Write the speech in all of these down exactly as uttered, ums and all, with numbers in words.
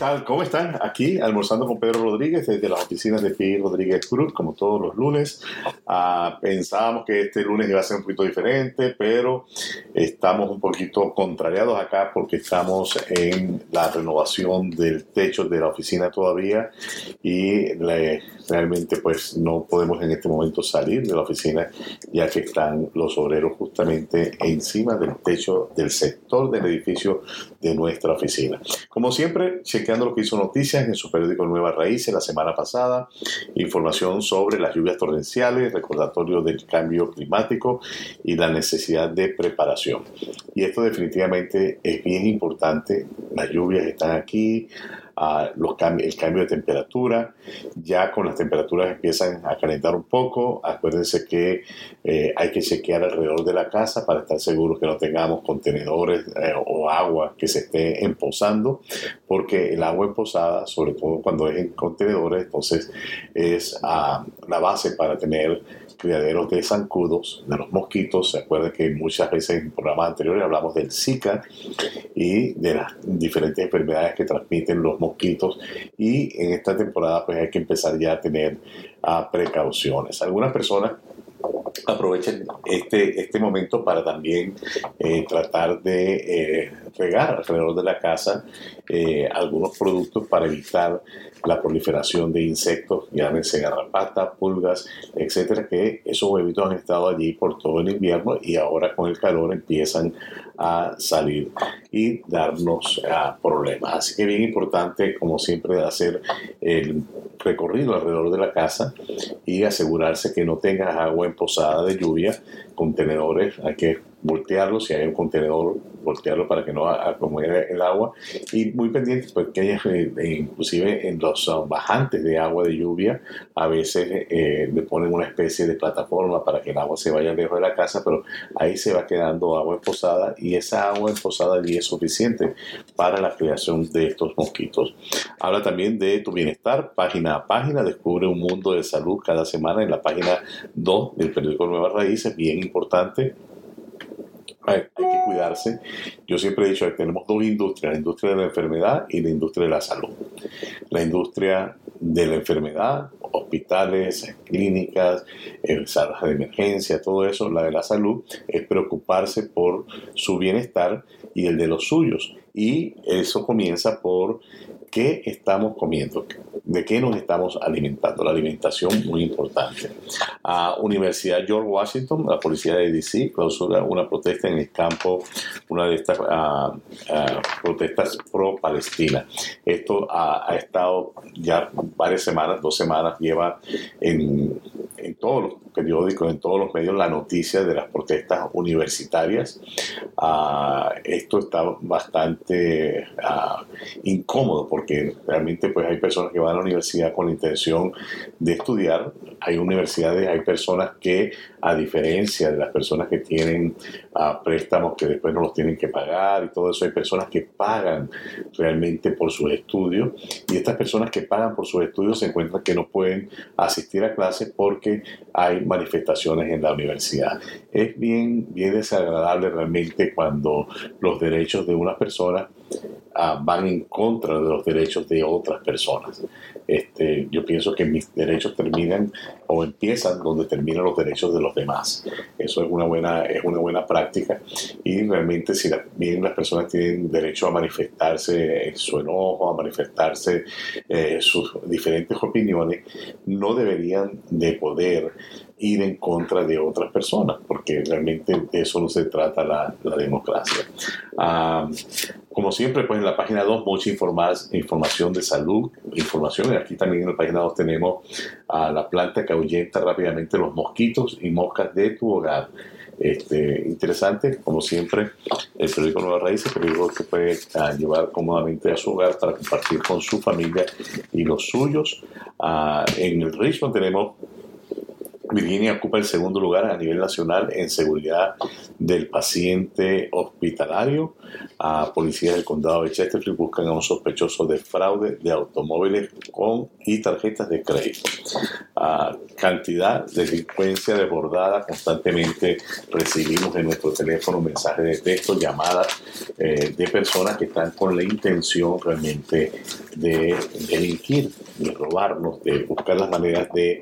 tal? ¿Cómo están? Aquí almorzando con Pedro Rodríguez desde las oficinas de P. Rodríguez Cruz, como todos los lunes. Uh, pensábamos que este lunes iba a ser un poquito diferente, pero estamos un poquito contrariados acá porque estamos en la renovación del techo de la oficina todavía y le, realmente pues no podemos en este momento salir de la oficina ya que están los obreros justamente encima del techo del sector del edificio de nuestra oficina. Como siempre, chequeando lo que hizo Noticias en su periódico Nuevas Raíces la semana pasada, información sobre las lluvias torrenciales, recordatorio del cambio climático y la necesidad de preparación. Y esto definitivamente es bien importante. Las lluvias están aquí, uh, los cambi- el cambio de temperatura, ya con las temperaturas empiezan a calentar un poco. Acuérdense que eh, hay que chequear alrededor de la casa para estar seguros que no tengamos contenedores eh, o agua que se esté empozando, porque el agua empozada, sobre todo cuando es en contenedores, entonces es uh, la base para tener criaderos de zancudos, de los mosquitos. Se acuerdan que muchas veces en programas anteriores hablamos del Zika y de las diferentes enfermedades que transmiten los mosquitos, y en esta temporada pues hay que empezar ya a tener uh, precauciones. Algunas personas aprovechen este, este momento para también eh, tratar de eh, regar alrededor de la casa eh, algunos productos para evitar la proliferación de insectos, llámense garrapatas, pulgas, etcétera, que esos huevitos han estado allí por todo el invierno y ahora con el calor empiezan a salir y darnos uh, problemas. Así que bien importante, como siempre, hacer el recorrido alrededor de la casa y asegurarse que no tengas agua empozada de lluvia. Contenedores, hay que voltearlos, si hay un contenedor, voltearlo para que no acumule el agua, y muy pendientes porque hay, eh, inclusive en los uh, bajantes de agua de lluvia a veces eh, le ponen una especie de plataforma para que el agua se vaya lejos de la casa, pero ahí se va quedando agua empozada y esa agua empozada allí es suficiente para la creación de estos mosquitos. Habla también de tu bienestar, página a página, descubre un mundo de salud cada semana en la página dos del periódico Nuevas Raíces, bien importante. Hay, hay que cuidarse. Yo siempre he dicho que tenemos dos industrias, la industria de la enfermedad y la industria de la salud. La industria de la enfermedad, hospitales, clínicas, eh, salas de emergencia, todo eso. La de la salud es preocuparse por su bienestar y el de los suyos. Y eso comienza por qué estamos comiendo, de qué nos estamos alimentando. La alimentación, muy importante. Uh, Universidad George Washington, la policía de D C clausura una protesta en el campo, una de estas uh, uh, protestas pro-Palestina. Esto ha, ha estado ya varias semanas, dos semanas, lleva en, en todos los periódicos, en todos los medios, la noticia de las protestas universitarias. Uh, esto está bastante uh, incómodo porque realmente pues hay personas que van a la universidad con la intención de estudiar. Hay universidades, hay personas que, a diferencia de las personas que tienen uh, préstamos que después no los tienen que pagar y todo eso, hay personas que pagan realmente por sus estudios, y estas personas que pagan por sus estudios se encuentran que no pueden asistir a clases porque hay manifestaciones en la universidad. Es bien, bien desagradable realmente cuando los derechos de una persona uh, van en contra de los derechos de otras personas. Este, yo pienso que mis derechos terminan o empiezan donde terminan los derechos de los demás. Eso es una buena, es una buena práctica, y realmente si la, bien las personas tienen derecho a manifestarse en su enojo, a manifestarse eh, sus diferentes opiniones, no deberían de poder ir en contra de otras personas, porque realmente de eso no se trata la, la democracia. Um, como siempre, pues en la página dos mucha informa- información de salud, información, y aquí también en la página dos tenemos a uh, la planta que ahuyenta rápidamente los mosquitos y moscas de tu hogar. Este, interesante, como siempre, el periódico Nuevas Raíces, el periódico que puede uh, llevar cómodamente a su hogar para compartir con su familia y los suyos. Uh, en el Richmond tenemos Virginia ocupa el segundo lugar a nivel nacional en seguridad del paciente hospitalario. A policías del condado de Chesterfield buscan a un sospechoso de fraude de automóviles con y tarjetas de crédito. A cantidad de delincuencia desbordada. Constantemente recibimos en nuestro teléfono mensajes de texto, llamadas eh, de personas que están con la intención realmente de delinquir, de robarnos, de buscar las maneras de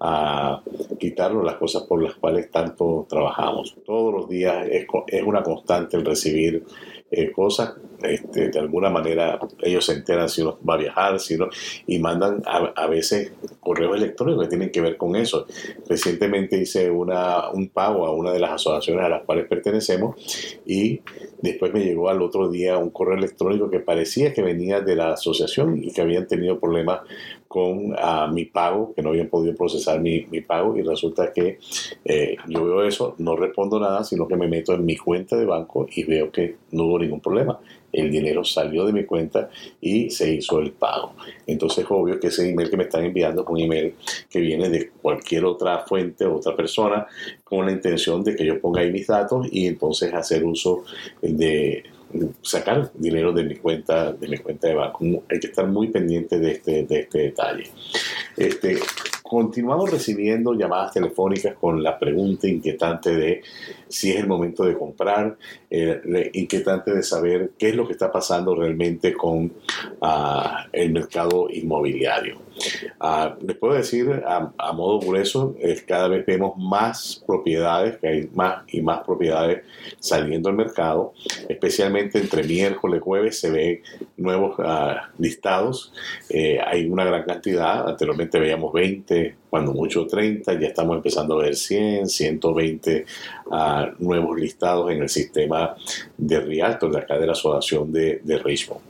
uh, quitarnos las cosas por las cuales tanto trabajamos. Todos los días es, es una constante el recibir eh, cosas. Este, de alguna manera ellos se enteran si uno va a viajar, si uno, y mandan a, a veces correos electrónicos que tienen que ver con eso. Recientemente hice una, un pago a una de las asociaciones a las cuales pertenecemos y después me llegó al otro día un correo electrónico que parecía que venía de la asociación y que habían tenido problemas con uh, mi pago, que no habían podido procesar mi, mi pago, y resulta que eh, yo veo eso, no respondo nada, sino que me meto en mi cuenta de banco y veo que no hubo ningún problema. El dinero salió de mi cuenta y se hizo el pago. Entonces, obvio que ese email que me están enviando es un email que viene de cualquier otra fuente, otra persona, con la intención de que yo ponga ahí mis datos y entonces hacer uso de sacar dinero de mi cuenta de mi cuenta de banco. Hay que estar muy pendiente de este, de este detalle. Este, continuamos recibiendo llamadas telefónicas con la pregunta inquietante de si es el momento de comprar, eh, inquietante de saber qué es lo que está pasando realmente con uh, el mercado inmobiliario. Uh, les puedo decir a, a modo grueso, eh, cada vez vemos más propiedades, que hay más y más propiedades saliendo al mercado, especialmente entre miércoles y jueves se ven nuevos uh, listados. Eh, hay una gran cantidad, anteriormente veíamos veinte, cuando mucho treinta, ya estamos empezando a ver cien, ciento veinte uh, nuevos listados en el sistema de Realtor de acá de la asociación de, de Richmond.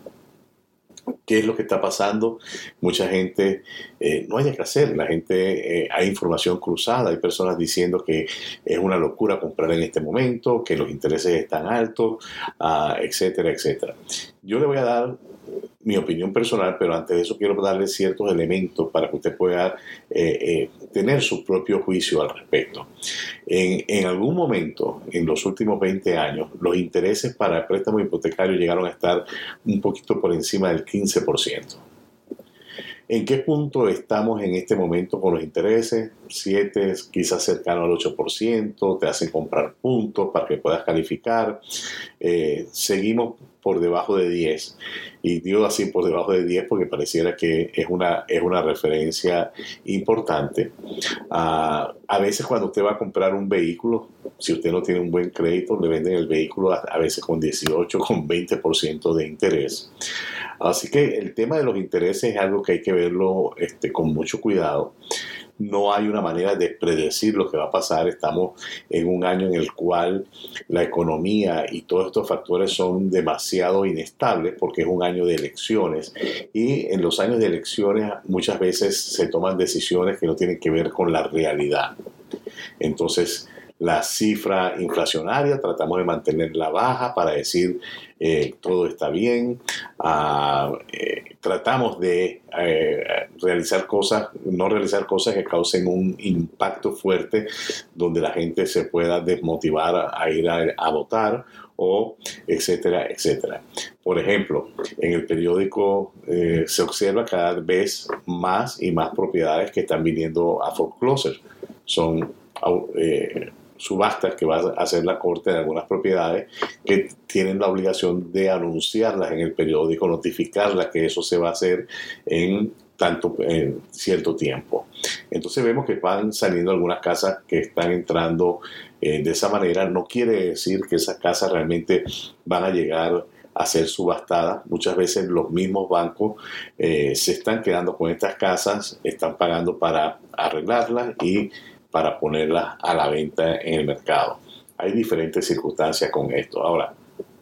¿Qué es lo que está pasando? Mucha gente eh, no hay que hacer. La gente, eh, hay información cruzada. Hay personas diciendo que es una locura comprar en este momento, que los intereses están altos, uh, etcétera, etcétera. Yo le voy a dar mi opinión personal, pero antes de eso quiero darle ciertos elementos para que usted pueda eh, eh, tener su propio juicio al respecto. En, en algún momento, en los últimos veinte años, los intereses para el préstamo hipotecario llegaron a estar un poquito por encima del quince por ciento. ¿En qué punto estamos en este momento con los intereses? siete, quizás cercano al ocho por ciento, te hacen comprar puntos para que puedas calificar. Eh, seguimos por debajo de diez. Y digo así por debajo de diez porque pareciera que es una, es una referencia importante. Uh, a veces cuando usted va a comprar un vehículo, si usted no tiene un buen crédito, le venden el vehículo a, a veces con dieciocho, con veinte por ciento de interés. Así que el tema de los intereses es algo que hay que verlo este, con mucho cuidado. No hay una manera de predecir lo que va a pasar. Estamos en un año en el cual la economía y todos estos factores son demasiado inestables porque es un año de elecciones y en los años de elecciones muchas veces se toman decisiones que no tienen que ver con la realidad. Entonces, la cifra inflacionaria tratamos de mantenerla baja para decir eh, todo está bien. Uh, eh, tratamos de eh, realizar cosas, no realizar cosas que causen un impacto fuerte donde la gente se pueda desmotivar a ir a, a votar o etcétera, etcétera. Por ejemplo, en el periódico eh, se observa cada vez más y más propiedades que están viniendo a foreclosure. Son eh, subastas que va a hacer la corte de algunas propiedades que tienen la obligación de anunciarlas en el periódico, notificarlas que eso se va a hacer en tanto en cierto tiempo. Entonces vemos que van saliendo algunas casas que están entrando eh, de esa manera. No quiere decir que esas casas realmente van a llegar a ser subastadas. Muchas veces los mismos bancos eh, se están quedando con estas casas, están pagando para arreglarlas y para ponerlas a la venta en el mercado. Hay diferentes circunstancias con esto. Ahora,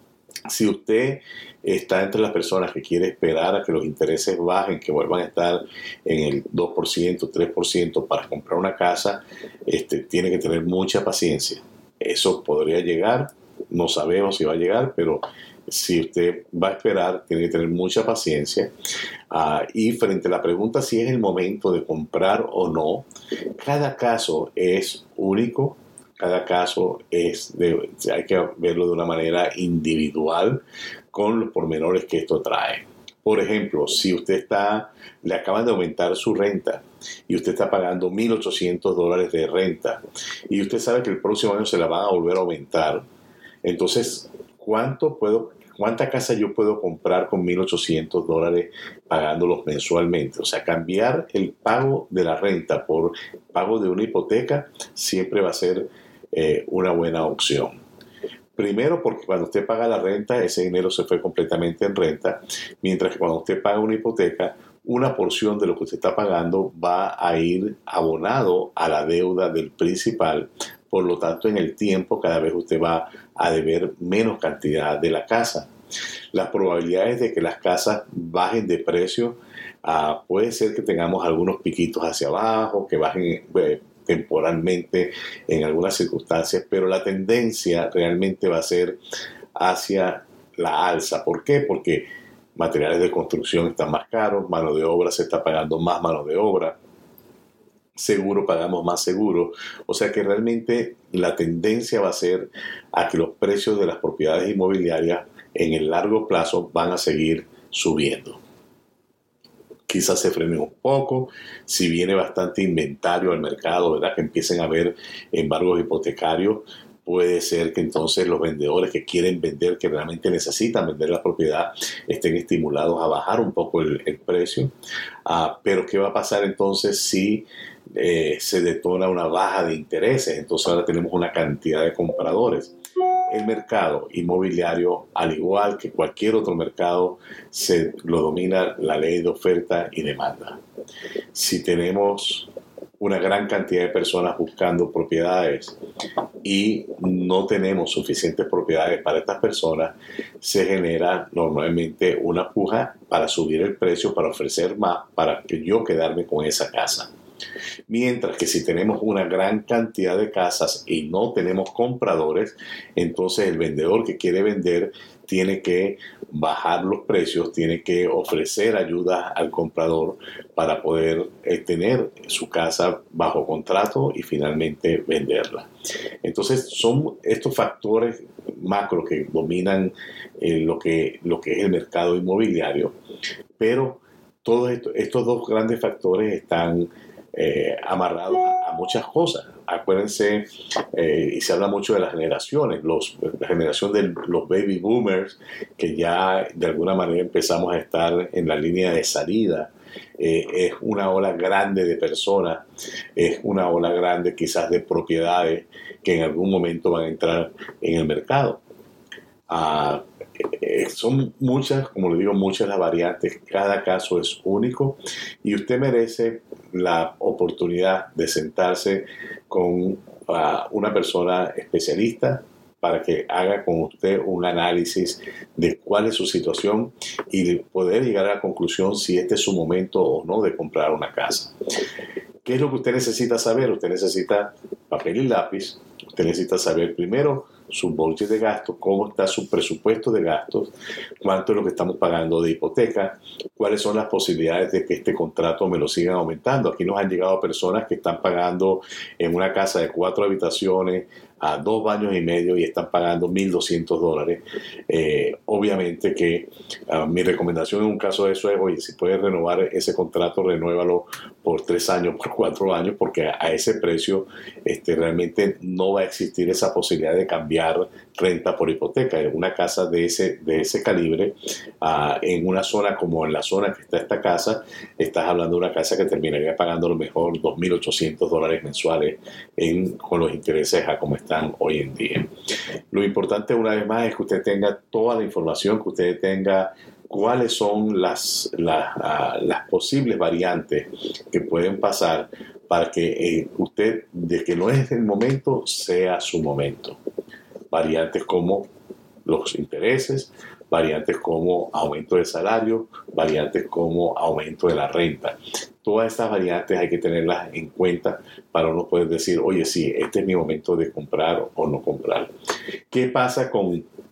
si usted está entre las personas que quiere esperar a que los intereses bajen, que vuelvan a estar en el dos por ciento, tres por ciento para comprar una casa, este, tiene que tener mucha paciencia. Eso podría llegar, no sabemos si va a llegar, pero si usted va a esperar, tiene que tener mucha paciencia. Uh, y frente a la pregunta si es el momento de comprar o no, cada caso es único, cada caso es de, hay que verlo de una manera individual con los pormenores que esto trae. Por ejemplo, si usted está, le acaban de aumentar su renta y usted está pagando mil ochocientos dólares de renta y usted sabe que el próximo año se la van a volver a aumentar, entonces, ¿cuánto puedo, cuánta casa yo puedo comprar con mil ochocientos dólares pagándolos mensualmente? O sea, cambiar el pago de la renta por pago de una hipoteca siempre va a ser eh, una buena opción. Primero, porque cuando usted paga la renta, ese dinero se fue completamente en renta, mientras que cuando usted paga una hipoteca, una porción de lo que usted está pagando va a ir abonado a la deuda del principal. Por lo tanto, en el tiempo, cada vez usted va a deber menos cantidad de la casa. Las probabilidades de que las casas bajen de precio, uh, puede ser que tengamos algunos piquitos hacia abajo, que bajen eh, temporalmente en algunas circunstancias, pero la tendencia realmente va a ser hacia la alza. ¿Por qué? Porque materiales de construcción están más caros, mano de obra se está pagando más mano de obra, seguro pagamos más seguro, o sea que realmente la tendencia va a ser a que los precios de las propiedades inmobiliarias en el largo plazo van a seguir subiendo. Quizás se frenen un poco, si viene bastante inventario al mercado, ¿verdad? Que empiecen a haber embargos hipotecarios, puede ser que entonces los vendedores que quieren vender, que realmente necesitan vender la propiedad, estén estimulados a bajar un poco el, el precio. Uh, pero ¿qué va a pasar entonces si eh, se detona una baja de intereses? Entonces ahora tenemos una cantidad de compradores. El mercado inmobiliario, al igual que cualquier otro mercado, se lo domina la ley de oferta y demanda. Si tenemos una gran cantidad de personas buscando propiedades y no tenemos suficientes propiedades para estas personas, se genera normalmente una puja para subir el precio, para ofrecer más, para que yo quedarme con esa casa. Mientras que si tenemos una gran cantidad de casas y no tenemos compradores, entonces el vendedor que quiere vender tiene que bajar los precios, tiene que ofrecer ayuda al comprador para poder tener su casa bajo contrato y finalmente venderla. Entonces son estos factores macro que dominan eh, lo que, lo que es el mercado inmobiliario, pero todos estos, estos dos grandes factores están Eh, amarrados a, a muchas cosas. Acuérdense, eh, y se habla mucho de las generaciones, los, la generación de los baby boomers, que ya de alguna manera empezamos a estar en la línea de salida. Eh, es una ola grande de personas, es una ola grande quizás de propiedades que en algún momento van a entrar en el mercado. Uh, eh, son muchas, como le digo, muchas las variantes, cada caso es único y usted merece la oportunidad de sentarse con uh, una persona especialista para que haga con usted un análisis de cuál es su situación y poder llegar a la conclusión si este es su momento o no de comprar una casa. ¿Qué es lo que usted necesita saber? Usted necesita papel y lápiz. Usted necesita saber primero su budget de gastos, cómo está su presupuesto de gastos, cuánto es lo que estamos pagando de hipoteca, cuáles son las posibilidades de que este contrato me lo sigan aumentando. Aquí nos han llegado personas que están pagando en una casa de cuatro habitaciones a dos baños y medio y están pagando mil doscientos dólares. Eh, obviamente que uh, mi recomendación en un caso de eso es, oye, si puedes renovar ese contrato, renuévalo por tres años, por cuatro años, porque a, a ese precio este, realmente no va a existir esa posibilidad de cambiar renta por hipoteca. En una casa de ese, de ese calibre, uh, en una zona como en la zona que está esta casa, estás hablando de una casa que terminaría pagando a lo mejor dos mil ochocientos dólares mensuales en, con los intereses a como están hoy en día. Lo importante una vez más es que usted tenga toda la información, que usted tenga cuáles son las, las, uh, las posibles variantes que pueden pasar para que eh, usted, de que no es el momento, sea su momento. Variantes como los intereses, variantes como aumento de salario, variantes como aumento de la renta. Todas estas variantes hay que tenerlas en cuenta para uno poder decir, oye, sí, este es mi momento de comprar o no comprar. ¿Qué pasa con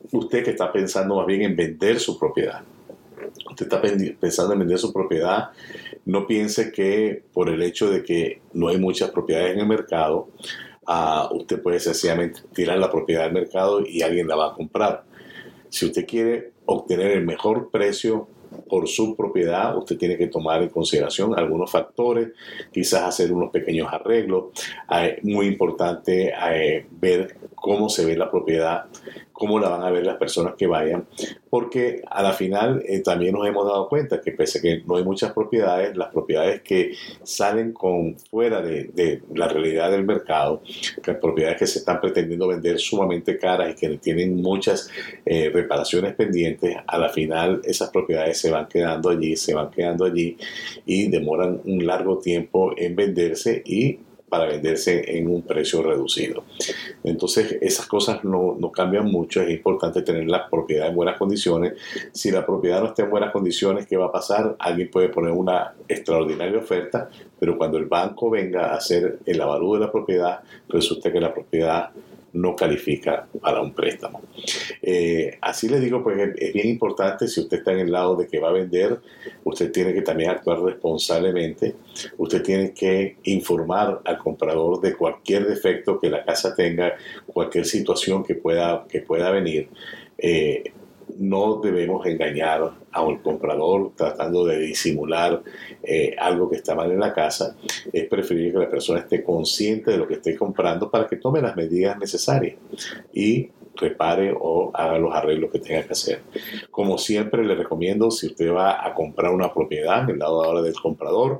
usted que está pensando más bien en vender su propiedad. Usted está pensando en vender su propiedad, no piense que por el hecho de que no hay muchas propiedades en el mercado, uh, usted puede sencillamente tirar la propiedad del mercado y alguien la va a comprar. Si usted quiere obtener el mejor precio por su propiedad, usted tiene que tomar en consideración algunos factores, quizás hacer unos pequeños arreglos. Es muy importante eh, ver cómo se ve la propiedad, cómo la van a ver las personas que vayan, porque a la final eh, también nos hemos dado cuenta que pese a que no hay muchas propiedades, las propiedades que salen con fuera de, de la realidad del mercado, que propiedades que se están pretendiendo vender sumamente caras y que tienen muchas eh, reparaciones pendientes, a la final esas propiedades se van quedando allí, se van quedando allí y demoran un largo tiempo en venderse y para venderse en un precio reducido. Entonces, esas cosas no, no cambian mucho. Es importante tener la propiedad en buenas condiciones. Si la propiedad no está en buenas condiciones, ¿qué va a pasar? Alguien puede poner una extraordinaria oferta, pero cuando el banco venga a hacer el avalúo de la propiedad, resulta que la propiedad no califica para un préstamo. Eh, así les digo, pues es bien importante, si usted está en el lado de que va a vender, usted tiene que también actuar responsablemente. Usted tiene que informar al comprador de cualquier defecto que la casa tenga, cualquier situación que pueda, que pueda venir. Eh, no debemos engañar al comprador tratando de disimular eh, algo que está mal en la casa. Es preferible que la persona esté consciente de lo que esté comprando para que tome las medidas necesarias y repare o haga los arreglos que tenga que hacer. Como siempre le recomiendo, si usted va a comprar una propiedad, en el lado ahora del comprador,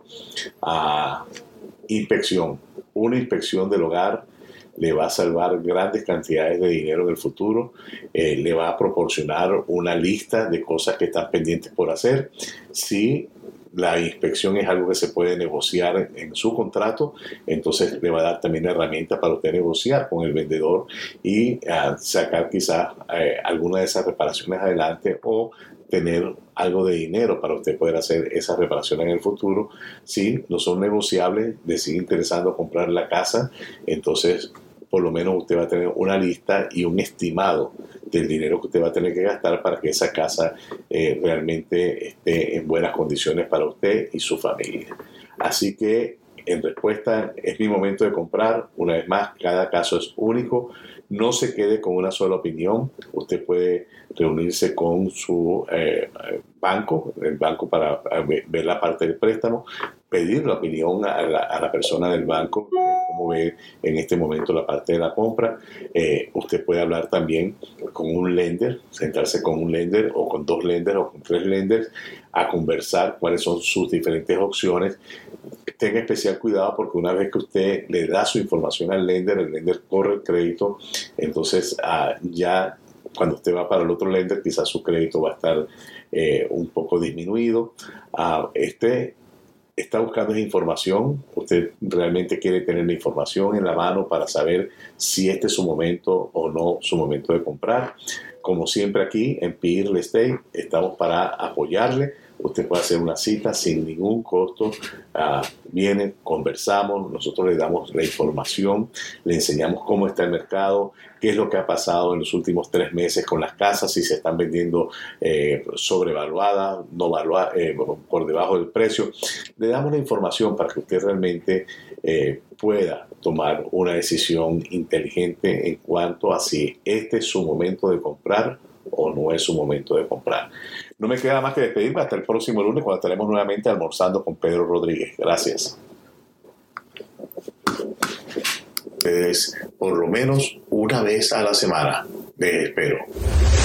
a inspección, una inspección del hogar le va a salvar grandes cantidades de dinero en el futuro, eh, le va a proporcionar una lista de cosas que están pendientes por hacer. Si la inspección es algo que se puede negociar en, en su contrato, entonces le va a dar también herramientas para usted negociar con el vendedor y uh, sacar quizás eh, alguna de esas reparaciones adelante o tener algo de dinero para usted poder hacer esas reparaciones en el futuro. Si no son negociables, le sigue interesando comprar la casa, entonces por lo menos usted va a tener una lista y un estimado del dinero que usted va a tener que gastar para que esa casa eh, realmente esté en buenas condiciones para usted y su familia. Así que, en respuesta, es mi momento de comprar. Una vez más, cada caso es único. No se quede con una sola opinión. Usted puede reunirse con su eh, banco, el banco para ver la parte del préstamo, pedir la opinión a la, a la persona del banco, cómo ve en este momento la parte de la compra. Eh, usted puede hablar también con un lender, sentarse con un lender o con dos lenders o con tres lenders a conversar cuáles son sus diferentes opciones. Tenga especial cuidado porque una vez que usted le da su información al lender, el lender corre el crédito, entonces ah, ya cuando usted va para el otro lender quizás su crédito va a estar eh, un poco disminuido. Ah, este está buscando esa información, usted realmente quiere tener la información en la mano para saber si este es su momento o no su momento de comprar. Como siempre aquí en P I Real Estate estamos para apoyarle. Usted puede hacer una cita sin ningún costo. Uh, viene, conversamos, nosotros le damos la información, le enseñamos cómo está el mercado, qué es lo que ha pasado en los últimos tres meses con las casas, si se están vendiendo eh, sobrevaluadas, no valua, eh, por debajo del precio. Le damos la información para que usted realmente eh, pueda tomar una decisión inteligente en cuanto a si este es su momento de comprar o no es su momento de comprar. No me queda más que despedirme hasta el próximo lunes cuando estaremos nuevamente almorzando con Pedro Rodríguez. Gracias. Ustedes por lo menos una vez a la semana. Les espero.